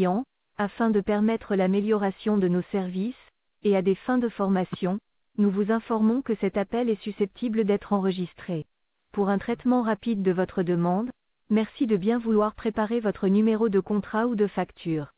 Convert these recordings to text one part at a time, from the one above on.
client, afin de permettre l'amélioration de nos services, et à des fins de formation, nous vous informons que cet appel est susceptible d'être enregistré. Pour un traitement rapide de votre demande, merci de bien vouloir préparer votre numéro de contrat ou de facture.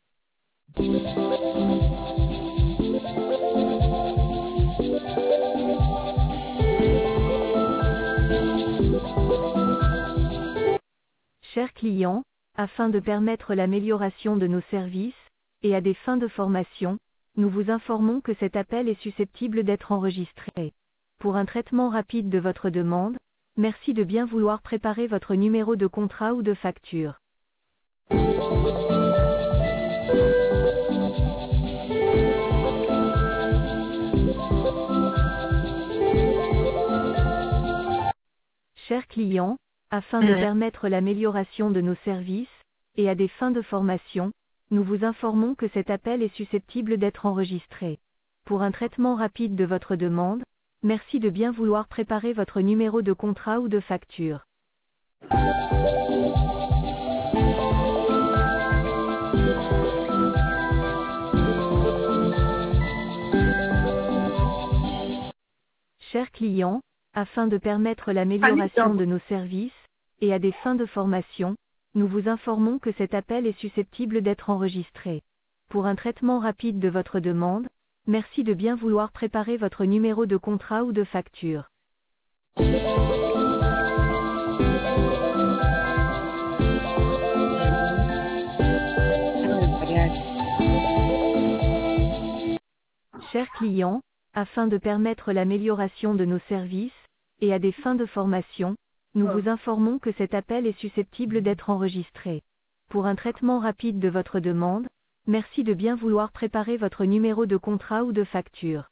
Chers clients, afin de permettre l'amélioration de nos services, et à des fins de formation, nous vous informons que cet appel est susceptible d'être enregistré. Pour un traitement rapide de votre demande, merci de bien vouloir préparer votre numéro de contrat ou de facture. Chers clients, afin de permettre l'amélioration de nos services, et à des fins de formation, nous vous informons que cet appel est susceptible d'être enregistré. Pour un traitement rapide de votre demande, merci de bien vouloir préparer votre numéro de contrat ou de facture. Chers clients, afin de permettre l'amélioration de nos services, et à des fins de formation, nous vous informons que cet appel est susceptible d'être enregistré. Pour un traitement rapide de votre demande, merci de bien vouloir préparer votre numéro de contrat ou de facture. Chers clients, afin de permettre l'amélioration de nos services, et à des fins de formation, nous vous informons que cet appel est susceptible d'être enregistré. Pour un traitement rapide de votre demande, merci de bien vouloir préparer votre numéro de contrat ou de facture.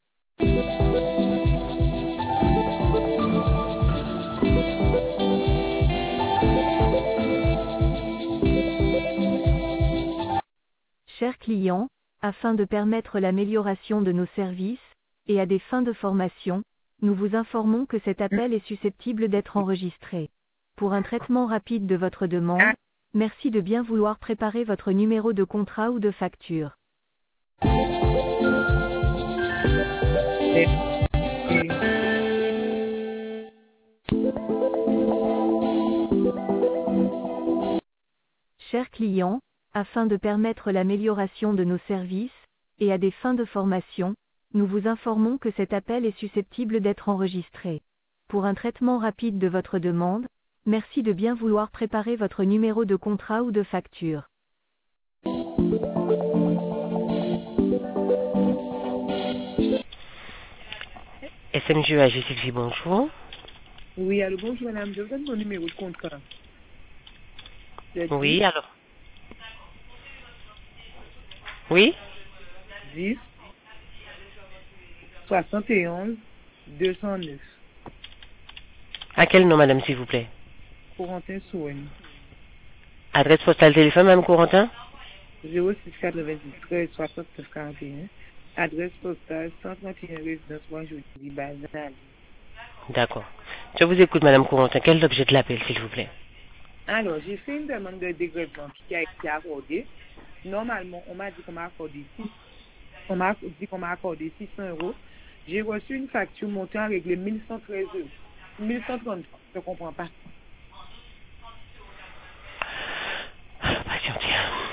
Chers clients, afin de permettre l'amélioration de nos services, et à des fins de formation, nous vous informons que cet appel est susceptible d'être enregistré. Pour un traitement rapide de votre demande, merci de bien vouloir préparer votre numéro de contrat ou de facture. Chers clients, afin de permettre l'amélioration de nos services, et à des fins de formation, nous vous informons que cet appel est susceptible d'être enregistré. Pour un traitement rapide de votre demande, merci de bien vouloir préparer votre numéro de contrat ou de facture. SMG AG Sylvie, bonjour. Oui, allô, bonjour madame, je vous donne mon numéro de contrat. Oui, alors. Oui 10 71 209. À quel nom, madame, s'il vous plaît? Corentin Soigne. Adresse postale téléphone, madame Corentin? 06 93 69 41. Adresse postale 131 résidence Bonjour-Di Bazal. D'accord. Je vous écoute, madame Corentin. Quel est l'objet de l'appel, s'il vous plaît? Alors, j'ai fait une demande de dégrèvement qui a été accordée. Normalement, on m'a dit qu'on m'a accordé 600 euros. J'ai reçu une facture montant à régler 1113 euros. 1130, je ne comprends pas. Patientez.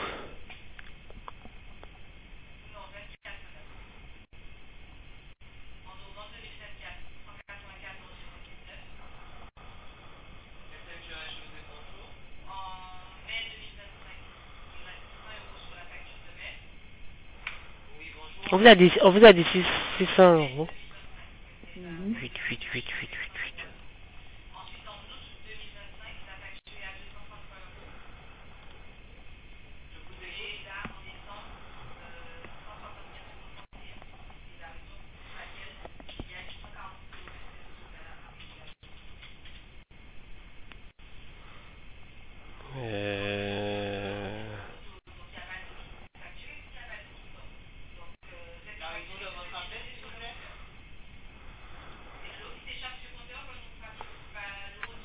On vous a dit 600 euros. 8.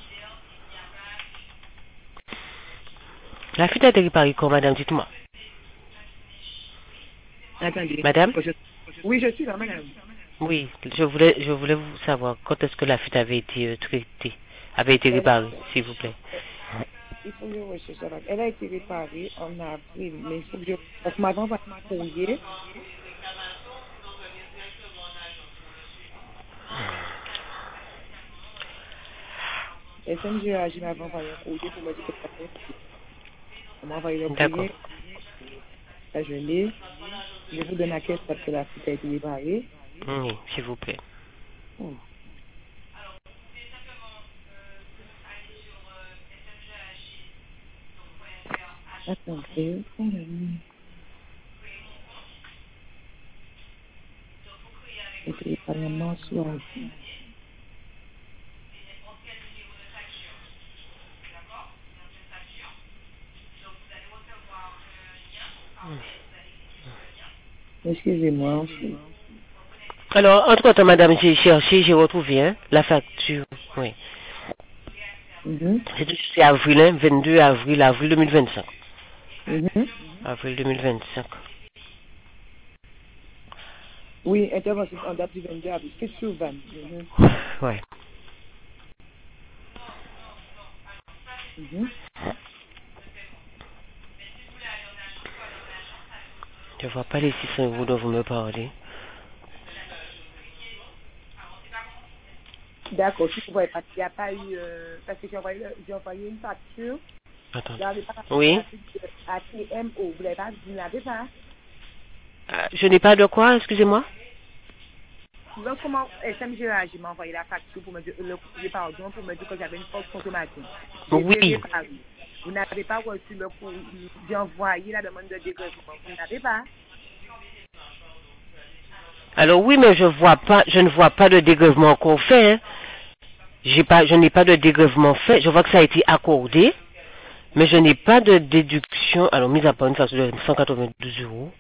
La fuite a été réparée quand, madame, dites-moi. Attendez. Madame? Oui, je suis là, madame. Oui, je voulais vous savoir quand est-ce que la fuite avait été traitée, avait été Elle, réparée, s'il vous plaît. il faut que je recherche ça. Elle a été réparée en avril, mais il faut que je... Parce que m'avait envoyé un courrier. SMGAJ m'avait envoyé un courrier pour me dire que ça fait. On m'a envoyé le D'accord. courrier. Ça, je l'ai. Je vous donne à quelle date que la fuite a été réparée. Oui, s'il vous plaît. Oh, attendez. C'était réparé en mars ou avril. Excusez-moi. Alors, entre-temps, madame, j'ai cherché, j'ai retrouvé hein, la facture. Oui. Mhm, C'est avril, hein, 22 avril, avril 2025. mhm. Avril 2025. Oui, intervention en date du 22 avril. C'est sur Van. Mhm, Ouais. mhm. Je vois pas les 600 euros dont vous me parlez. D'accord, si vous voyez pas, il n'y a pas eu, parce que j'ai envoyé une facture, vous Attendez. n'avez pas Oui. à TMO, vous l'avez pas, vous n'avez pas. Je n'ai pas de quoi, excusez-moi. Lorsqu'on SMGAG m'a envoyé la facture pour me dire, le courrier, pardon, pour me dire que j'avais une faute consommation. J'ai été Oui. réparée. Vous n'avez pas reçu le courrier, j'ai envoyé la demande de dégrèvement. Vous n'avez pas. Alors oui, mais je ne vois pas de dégrèvement encore fait. Hein. Je n'ai pas de dégrèvement fait. Je vois que ça a été accordé, mais je n'ai pas de déduction. Alors, mise à part une facture de 192 euros.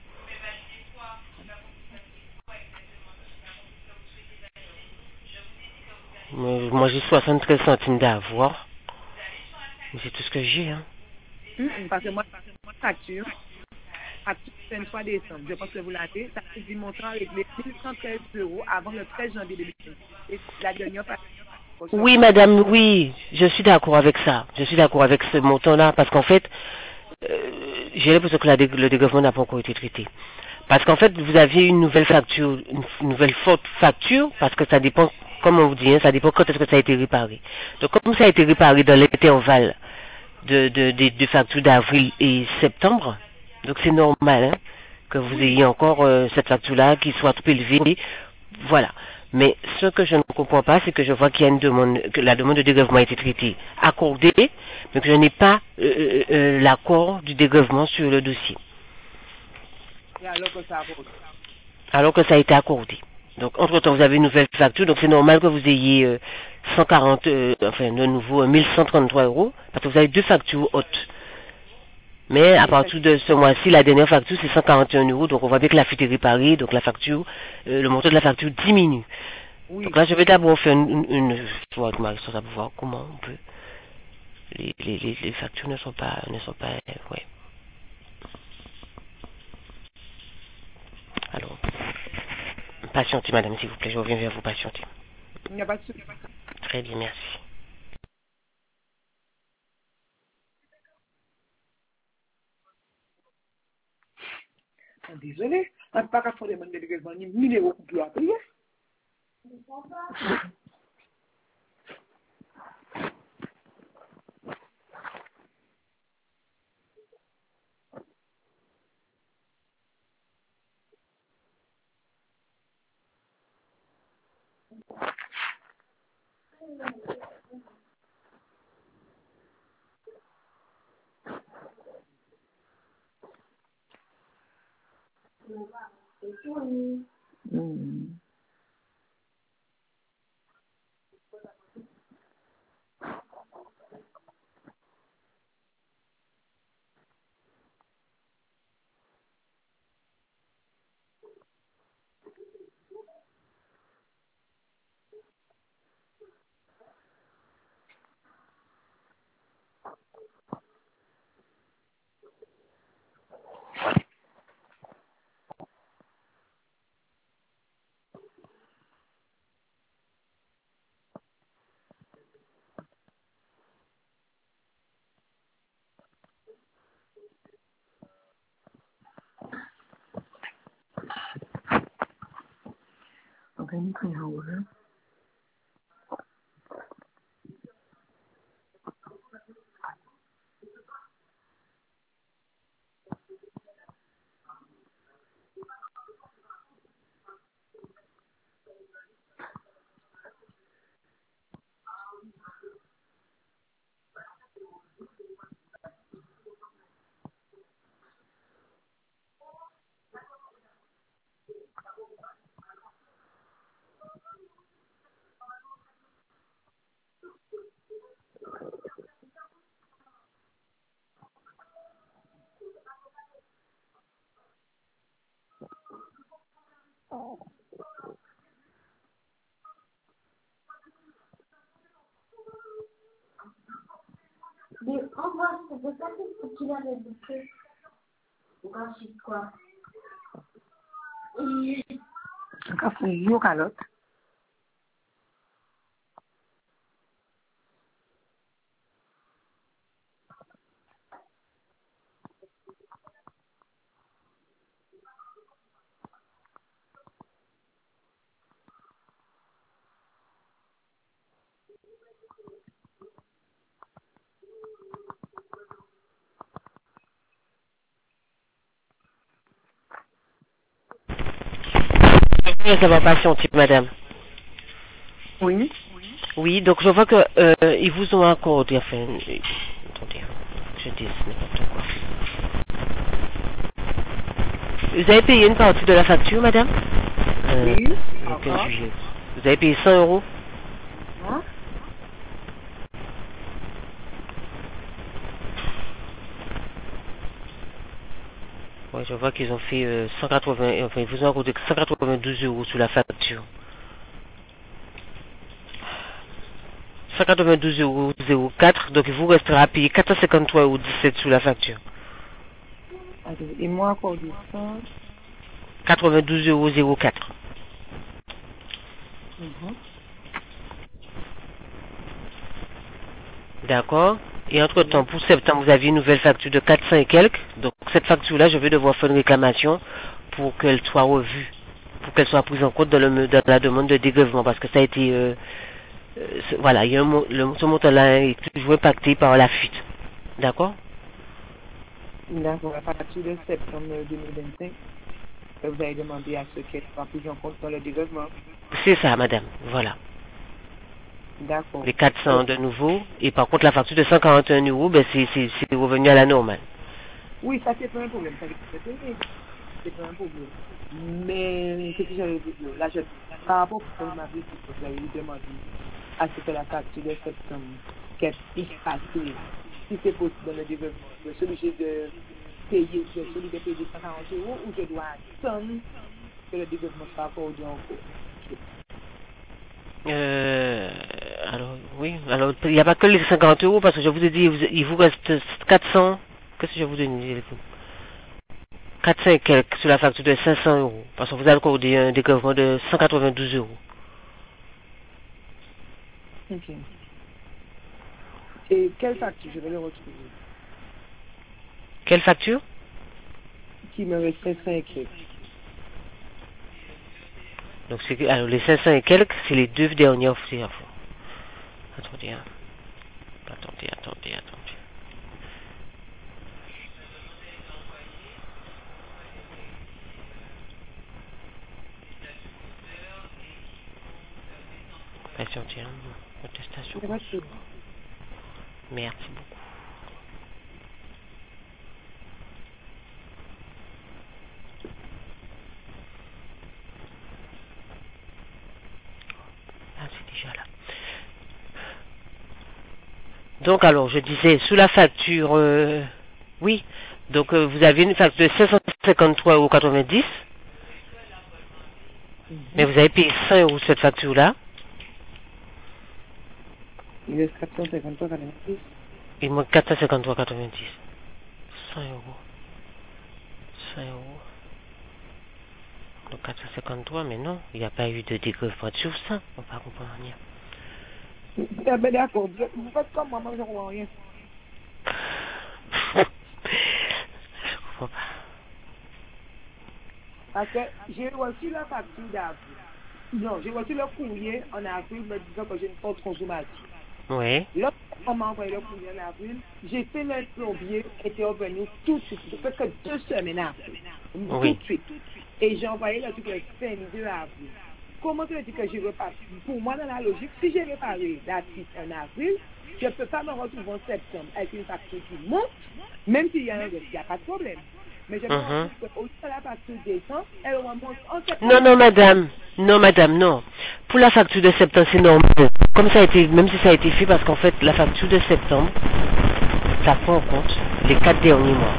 Moi, j'ai 73 centimes d'avoir. Mais c'est tout ce que j'ai. Hein. Parce que moi, facture, facture 23 décembre, je pense que vous l'avez, ça fait du montant réglé 1113 euros avant le 13 janvier 2020. Et la dernière facture, Oui, madame, oui, je suis d'accord avec ça. Je suis d'accord avec ce montant-là, parce qu'en fait, j'ai l'impression que le dégrèvement n'a pas encore été traité. Parce qu'en fait, vous aviez une nouvelle facture, une nouvelle faute facture, parce que ça dépend, comme on vous dit, hein, ça dépend quand est-ce que ça a été réparé. Donc, comme ça a été réparé dans l'intervalle de factures d'avril et septembre, donc c'est normal hein, que vous ayez encore cette facture-là qui soit trop élevée. Voilà. Mais ce que je ne comprends pas, c'est que je vois qu'il y a une demande, que la demande de dégrèvement a été traitée, accordée, mais que je n'ai pas l'accord du dégrèvement sur le dossier, et alors que ça a voté. alors que ça a été accordé. Donc, entre-temps, vous avez une nouvelle facture, donc c'est normal que vous ayez 140, enfin, de nouveau, 1133 euros, parce que vous avez deux factures hautes. Mais à Oui, partir de ce mois-ci, la dernière facture, c'est 141 euros, donc on voit bien que la fuite est réparée, donc la facture, le montant de la facture diminue. Donc oui. là, je vais d'abord faire je vois avec ma responsable pour voir comment on peut. Les factures ne sont pas, ouais. Alors, patientez, madame, s'il vous plaît, je reviens vers vous, patientez. Il n'y a pas de souci. Très bien, merci. Désolé, on ne peut pas faire des demandes de dégrèvement, ni 1000 euros pour plus à payer. Mhm. Mais en moi, je ne sais pas ce qu'il avait bouqué. Ou ensuite quoi. Encore c'est jour à l'autre. Ça va patienter, madame. Oui. Oui, donc je vois que ils vous ont accordé, enfin, attendez, je dis n'importe quoi. Vous avez payé une partie de la facture, madame? Oui. Le 15 Encore. juillet. Vous avez payé 100 euros? Hein? Oui, je vois qu'ils ont fait 180, enfin, ils vous ont accordé 192 euros sur la facture. 192 euros 04, donc il vous restera à payer 453 euros 17 sur la facture. Attendez, et moi encore du 100. 92 euros 04. D'accord. Et entre-temps, pour septembre, vous aviez une nouvelle facture de 400 et quelques. Donc cette facture-là, je vais devoir faire une réclamation pour qu'elle soit revue, pour qu'elle soit prise en compte dans la demande de dégrèvement, parce que ça a été... voilà, il y a ce montant-là est toujours impacté par la fuite. D'accord? D'accord, à partir de septembre 2025, vous avez demandé à ce qu'elle soit prise en compte dans le développement. C'est ça, madame. Voilà. D'accord. Les 400 de nouveau. Et par contre, la facture de 141 euros, ben, c'est revenu à la normale. Oui, ça c'est pas un problème. Ça c'est pas un problème. Mais ce que j'avais dit, là, par rapport à ce que vous m'avez dit, vous avez demandé à ce que la facture de septembre qu'elle puisse passer, si c'est possible dans le développement, je suis obligé de payer, je suis obligé de payer 140 euros ou je dois attendre que le développement soit accordé encore. Alors, oui. Alors, il n'y a pas que les 50 euros, parce que je vous ai dit, il vous reste 400. Qu'est-ce que je vous ai dit? 400 et quelques sur la facture de 500 euros. Parce que vous avez accordé un dégrèvement de 192 euros. Ok. Et quelle facture je vais le retrouver? Quelle facture? Qui me reste 500 et quelques. Donc, alors, les 500 et quelques, c'est les deux dernières fois. Attendez, hein. Attendez. Patientez, hein. Protestation. Merci beaucoup. Ah, c'est déjà là. Donc, alors, je disais, sous la facture, oui. Donc, vous avez une facture de 553,90 euros. Mais vous avez payé 100 euros sur cette facture-là. Il reste 453,90. Il manque 453,90. 100 euros. 100 euros. Donc 453, mais non, il n'y a pas eu de dégrèvement sur ça. On ne va pas comprendre rien. Ah ben d'accord, vous faites comme moi, je ne comprends rien. Je comprends pas. Parce que j'ai reçu la facture d'avril. Non, j'ai reçu le courrier en avril me disant que j'ai une forte consommation. Oui. Lorsqu'on m'a envoyé le courrier en avril, j'ai fait le plombier était revenu tout de suite, peut-être que 2 semaines après, Oui. tout de suite. Et j'ai envoyé le truc le 22 avril. Comment tu veux dire que j'ai reparé? Pour moi, dans la logique, si j'ai réparé la suite en avril, je ne peux pas me retrouver en septembre avec une facture qui monte, même s'il y a un risque, il n'y a pas de problème. Mais je me rends compte qu'au lieu de la facture descend, elle remonte en septembre. Non, non, madame. Non, madame, non. Pour la facture de septembre, c'est normal. Comme ça a été, même si ça a été fait, parce qu'en fait, la facture de septembre, ça prend en compte les 4 derniers mois.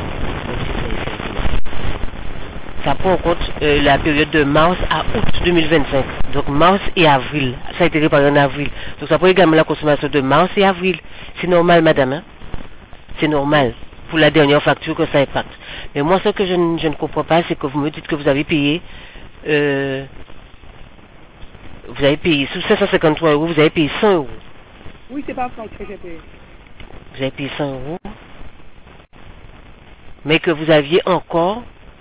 Ça prend en compte la période de mars à août 2025. Donc mars et avril. Ça a été réparé en avril. Donc ça prend également la consommation de mars et avril. C'est normal, madame. Hein? C'est normal. Pour la dernière facture que ça impacte. Mais moi, ce que je ne comprends pas, c'est que vous me dites que vous avez payé sous 553 euros, vous avez payé 100 euros. Oui, c'est pas franc que j'ai payé. Vous avez payé 100 euros. Mais que vous aviez encore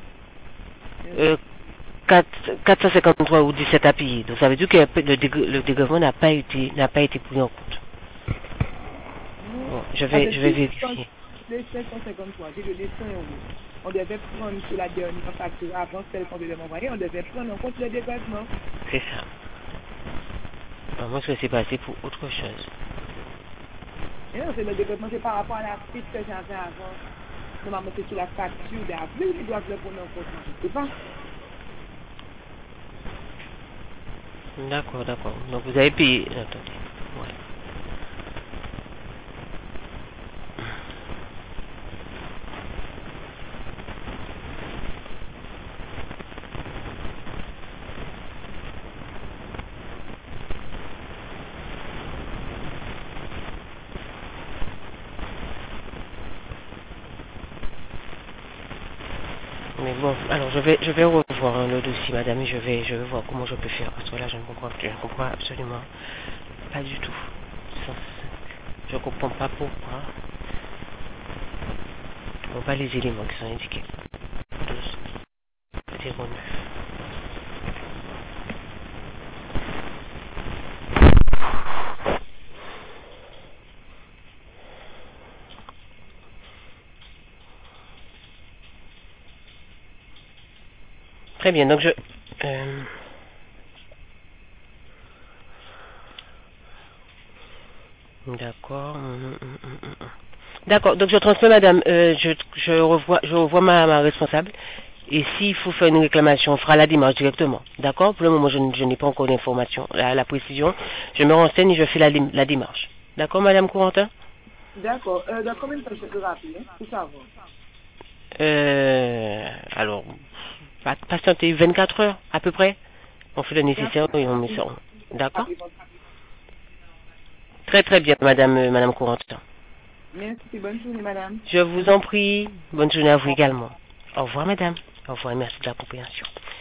453 ou 17 à payer. Donc ça veut dire que le dégrèvement n'a pas été pris en compte. Bon, je vais vérifier. Les 553, j'ai donné 100 euros. On devait prendre sur la dernière facture avant celle qu'on devait m'envoyer, on devait prendre en compte le dégrèvement. C'est ça. Alors, moi, ce que c'est passé pour autre chose. Et non, c'est le dégrèvement, c'est par rapport à la suite que j'avais avant. Normalement, c'est sur la facture d'avril, ils doivent le prendre en compte. Je ne sais pas. D'accord, d'accord. Donc vous avez payé. Attendez. Ouais. Mais bon, alors je vais revoir le dossier, madame, et je vais voir comment je peux faire, parce que là je ne comprends absolument pas du tout. Je ne comprends pas pourquoi. On voit pas les éléments qui sont indiqués. 12, 09. Très bien, donc D'accord. D'accord, donc je transmets madame, je revois ma responsable, et s'il faut faire une réclamation, on fera la démarche directement. D'accord? Pour le moment, je n'ai pas encore d'informations, la précision. Je me renseigne et je fais la démarche. D'accord, madame Courentin? D'accord. Dans combien de temps je peux rappeler pour savoir? Alors, patientez 24 heures, à peu près. On fait le nécessaire et on met ça. D'accord? Très très bien, madame Courentin. Merci, bonne journée, madame. Je vous en prie. Bonne journée à vous également. Au revoir, madame. Au revoir et merci de la compréhension.